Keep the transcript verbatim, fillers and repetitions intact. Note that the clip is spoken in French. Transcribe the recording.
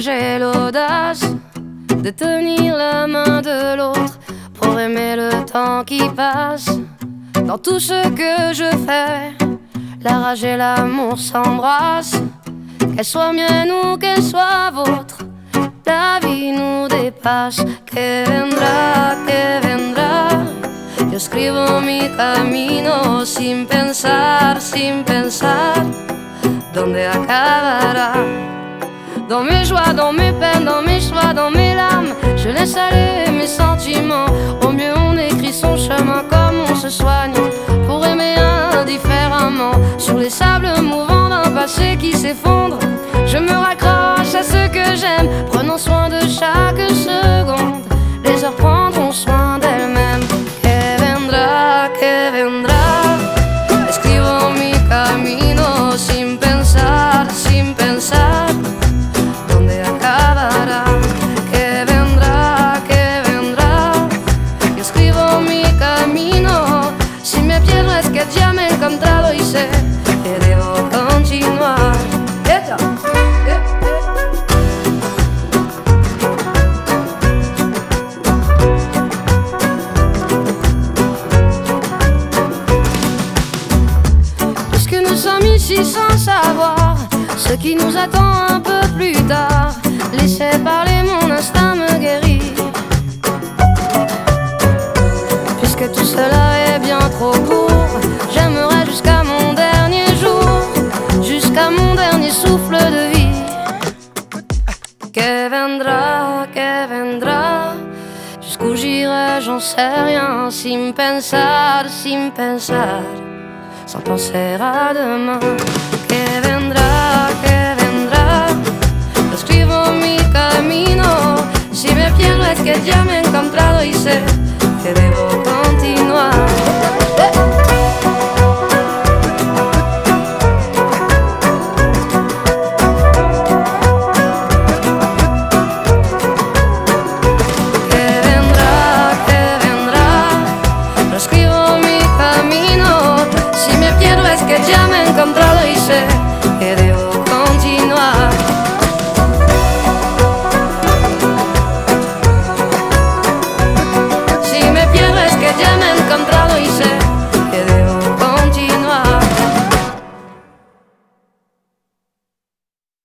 j'ai l'audace de tenir la main de l'autre pour aimer le temps qui passe. Dans tout ce que je fais, la rage et l'amour s'embrassent. Qu'elle soit mienne ou qu'elle soit vôtre, la vie nous dépasse. Que vendrá, que vendrá. Yo escribo mi camino sin pensar, sin pensar dónde acabará. Dans mes joies, dans mes peines, dans mes choix, dans mes larmes, je laisse aller mes sentiments. Au mieux on écrit son chemin comme on se soigne pour aimer indifféremment. Sur les sables mouvants d'un passé qui s'effondre, je me raccroche à ce que j'aime, prenant soin de chaque seconde. Les heures prendront soin d'elles-mêmes. Que vendrá, que vendrá. Escribo mi camino sin pensar, sin pensar dónde acabará. Que vendrá, que vendrá. Yo escribo mi camino. Si me pierdo es que ya me he encontrado y sé que debo continuar. Yeah. Nous sommes ici sans savoir ce qui nous attend un peu plus tard. Laissez parler, mon instinct me guérit. Puisque tout cela est bien trop court, j'aimerais jusqu'à mon dernier jour, jusqu'à mon dernier souffle de vie. Que vendrá, que vendrá. Jusqu'où j'irai, j'en sais rien. Sin pensar, sin pensar, sans penser à demain. Que vendrá, que vendrá. Escribo mi camino. Si me pierdo es que ya me